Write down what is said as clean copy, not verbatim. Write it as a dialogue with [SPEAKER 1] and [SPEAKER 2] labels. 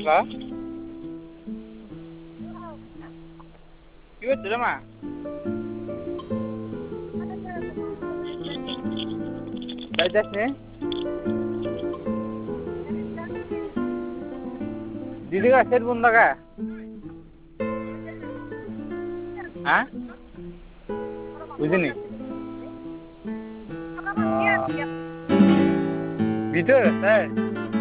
[SPEAKER 1] का কি হচ্ছে রে মা যাইতাছ নে দিদি का सेट बंद का हाँ বুঝিনি ভিতর স্যার